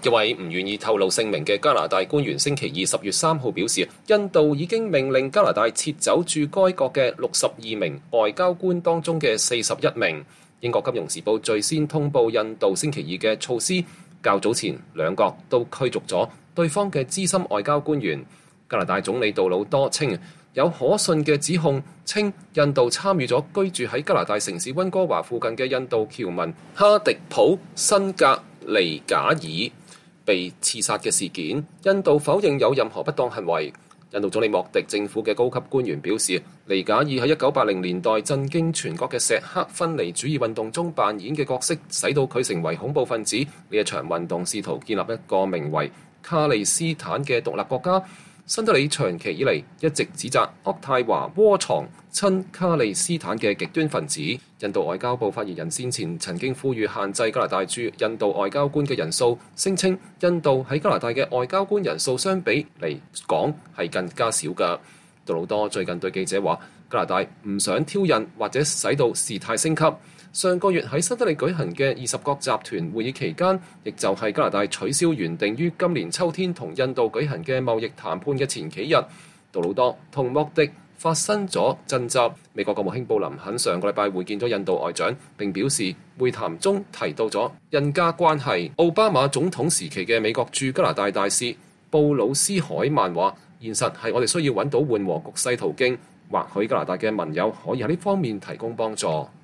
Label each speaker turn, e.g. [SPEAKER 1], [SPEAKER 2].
[SPEAKER 1] 一位唔願意透露姓名嘅加拿大官員星期二10月3號表示，印度已經命令加拿大撤走駐該國嘅62名外交官當中嘅41名。英國金融時報最先通報印度星期二嘅措施，較早前兩國都驅逐咗對方嘅資深外交官員。加拿大總理杜魯多稱有可信嘅指控，稱印度參與咗居住喺加拿大城市溫哥華附近嘅印度僑民哈迪普辛格尼賈爾被刺殺嘅事件。印度否認有任何不當行為。印度總理莫迪政府嘅高級官員表示，尼賈爾喺1980年代震驚全國嘅錫克分離主義運動中扮演嘅角色，使到佢成為恐怖分子。呢一場運動試圖建立一個名為卡利斯坦嘅獨立國家。新德里長期以嚟一直指責渥太華窩藏親卡利斯坦嘅極端分子。印度外交部發言人先前曾經呼籲限制加拿大駐印度外交官嘅人數，聲稱印度喺加拿大嘅外交官人數相比嚟講係更加少㗎。杜魯多最近對記者話，加拿大唔想挑釁或者使到事態升級。上個月喺新德里舉行嘅20國集團會議期間，亦就係加拿大取消原定於今年秋天同印度舉行嘅貿易談判嘅前幾日，杜魯多同莫迪發生咗爭執。美國國務卿布林肯上個禮拜會見咗印度外長，並表示會談中提到咗印加關係。奧巴馬總統時期嘅美國駐加拿大大使布魯斯海曼話，現實係我哋需要揾到緩和局勢途徑，或許加拿大嘅盟友可以喺呢方面提供幫助。